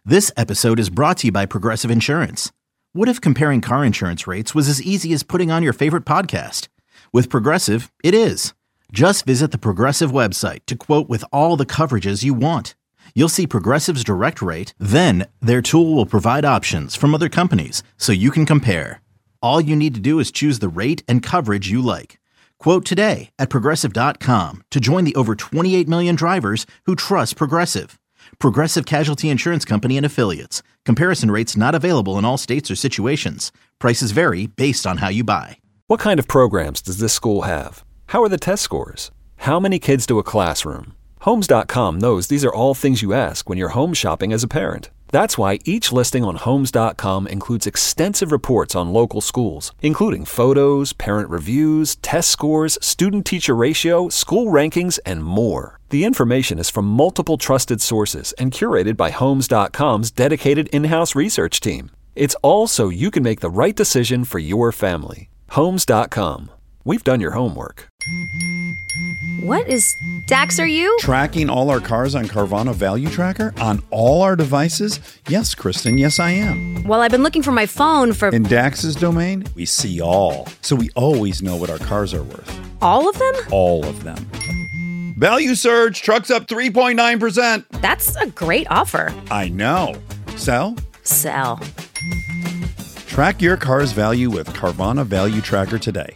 This episode is brought to you by Progressive Insurance. What if comparing car insurance rates was as easy as putting on your favorite podcast? With Progressive, it is. Just visit the Progressive website to quote with all the coverages you want. You'll see Progressive's direct rate, then their tool will provide options from other companies so you can compare. All you need to do is choose the rate and coverage you like. Quote today at Progressive.com to join the over 28 million drivers who trust Progressive. Progressive Casualty Insurance Company and Affiliates. Comparison rates not available in all states or situations. Prices vary based on how you buy. What kind of programs does this school have? How are the test scores? How many kids do a classroom? Homes.com knows these are all things you ask when you're home shopping as a parent. That's why each listing on Homes.com includes extensive reports on local schools, including photos, parent reviews, test scores, student-teacher ratio, school rankings, and more. The information is from multiple trusted sources and curated by Homes.com's dedicated in-house research team. It's all so you can make the right decision for your family. Homes.com. We've done your homework. What is... Dax, are you? Tracking all our cars on Carvana Value Tracker on all our devices? Yes, Kristen, yes I am. Well, I've been looking for my phone for... In Dax's domain, we see all. So we always know what our cars are worth. All of them? All of them. Value surge, trucks up 3.9%. That's a great offer. I know. Sell? Sell. Track your car's value with Carvana Value Tracker today.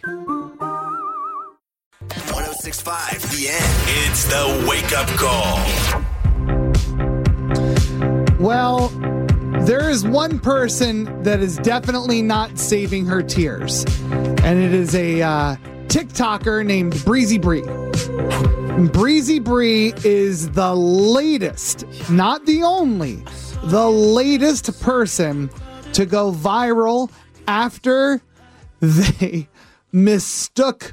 106.5 The End. It's the wake-up call. Well, there is one person that is definitely not saving her tears, and it is a TikToker named Breezy Bree. Breezy Bree is the latest, not the only, the latest person to go viral after they mistook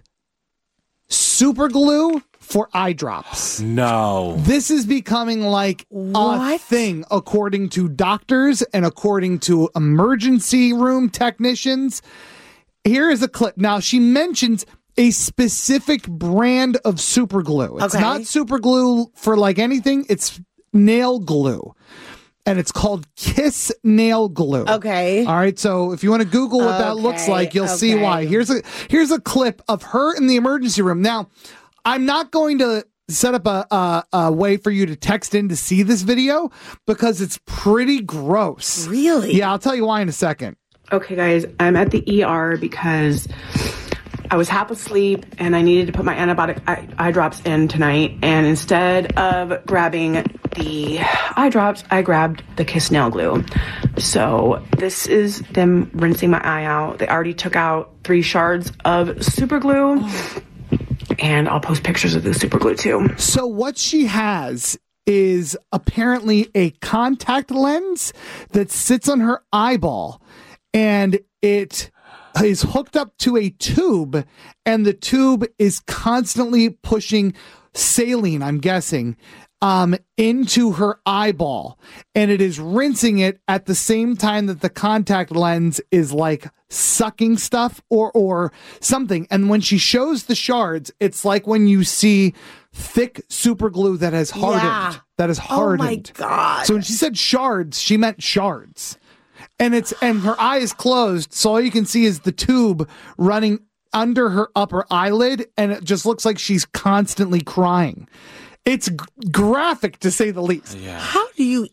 super glue for eye drops. No. This is becoming like a thing, according to doctors and according to emergency room technicians. Here is a clip. Now, she mentions a specific brand of super glue. It's not super glue for like anything. It's nail glue. And it's called Kiss Nail Glue. Okay. All right. So if you want to Google what that looks like, you'll see why. Here's a clip of her in the emergency room. Now, I'm not going to set up a way for you to text in to see this video because it's pretty gross. Really? Yeah, I'll tell you why in a second. Okay, guys, I'm at the ER because I was half asleep and I needed to put my antibiotic eye drops in tonight. And instead of grabbing the eye drops, I grabbed the Kiss Nail Glue. So this is them rinsing my eye out. They already took out 3 shards of super glue. And I'll post pictures of the super glue too. So what she has is apparently a contact lens that sits on her eyeball, and it is hooked up to a tube, and the tube is constantly pushing saline, I'm guessing, into her eyeball, and it is rinsing it at the same time that the contact lens is like sucking stuff or something. And when she shows the shards, it's like when you see thick super glue that has hardened. Yeah. That is hardened. Oh my God. So when she said shards, she meant shards. And her eye is closed, so all you can see is the tube running under her upper eyelid, and it just looks like she's constantly crying. It's graphic, to say the least. Yeah. How do you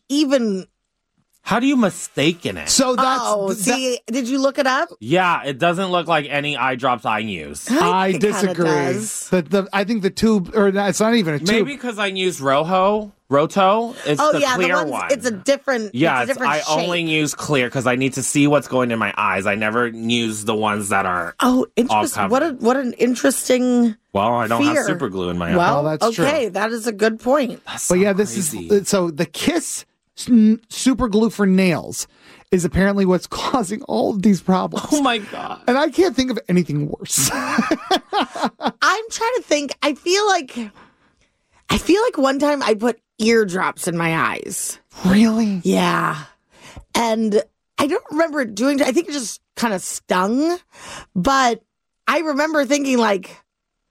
mistaken it? So that's... did you look it up? Yeah, it doesn't look like any eye drops I use. I disagree. I think the tube, or it's not even a tube. Maybe because I use Roto. It's the clear one. It's a different. Yeah, it's a different I shape. only use clear because I need to see what's going in my eyes. I never use the ones that are. Oh, interesting! What an interesting. Well, I don't fear. have super glue in my eye. Well, that's true. Okay, that is a good point. But yeah, this is so the Kiss super glue for nails is apparently what's causing all of these problems. Oh my God. And I can't think of anything worse. I'm trying to think. I feel like one time I put eardrops in my eyes. Really? Yeah. And I don't remember doing, I think it just kind of stung, but I remember thinking like,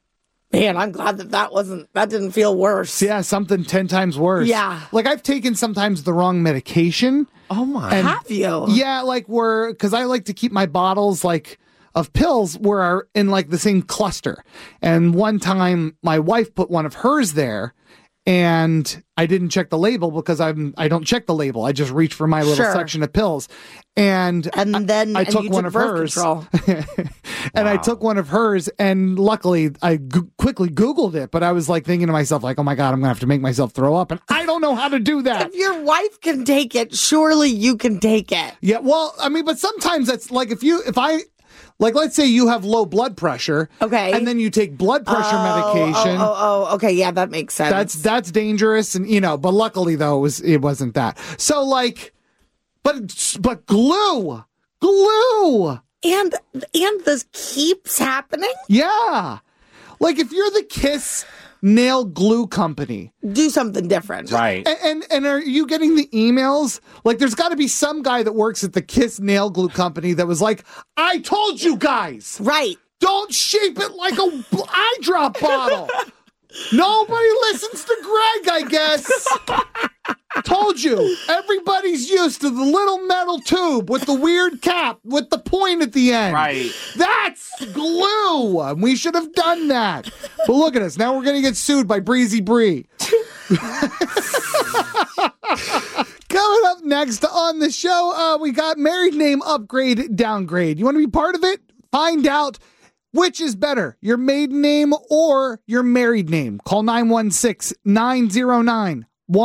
Man, I'm glad that didn't feel worse. Yeah, something 10 times worse. Yeah. Like I've taken sometimes the wrong medication. Oh my. Have you? Yeah, like because I like to keep my bottles of pills were in like the same cluster. And one time my wife put one of hers there and I didn't check the label because I don't check the label. I just reach for my little section of pills. And then I took one of hers. And I took one of hers, and luckily I quickly Googled it, but I was like thinking to myself, like, oh my God, I'm gonna have to make myself throw up, and I don't know how to do that. If your wife can take it, surely you can take it. Yeah, well, I mean, but sometimes that's like like, let's say you have low blood pressure. Okay. And then you take blood pressure medication. Okay. Yeah, that makes sense. That's dangerous. And, but luckily, though, it wasn't that. So, like, but glue. And this keeps happening? Yeah. Like, if you're the Kiss nail glue company, do something different. Right. And are you getting the emails? Like, there's got to be some guy that works at the Kiss nail glue company that was like, I told you guys. Right. Don't shape it like a eye drop bottle. Nobody listens to Greg, I guess. Told you. Everybody's used to the little metal tube with the weird cap with the point at the end. Right. That's glue. We should have done that. But look at us. Now we're going to get sued by Breezy Bree. Coming up next on the show, we got married name upgrade, downgrade. You want to be part of it? Find out which is better, your maiden name or your married name. Call 916-909-1065.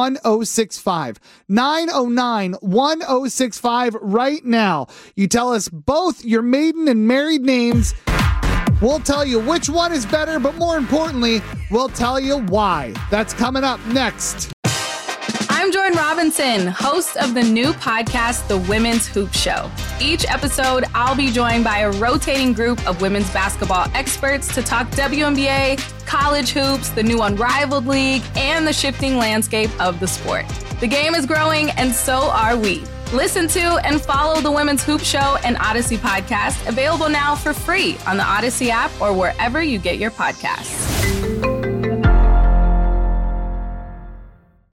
909-1065 right now. You tell us both your maiden and married names. We'll tell you which one is better, but more importantly, we'll tell you why. That's coming up next. I'm Jordan Robinson, host of the new podcast, The Women's Hoop Show. Each episode, I'll be joined by a rotating group of women's basketball experts to talk WNBA, college hoops, the new Unrivaled League, and the shifting landscape of the sport. The game is growing, and so are we. Listen to and follow The Women's Hoop Show and Odyssey podcast, available now for free on the Odyssey app or wherever you get your podcasts.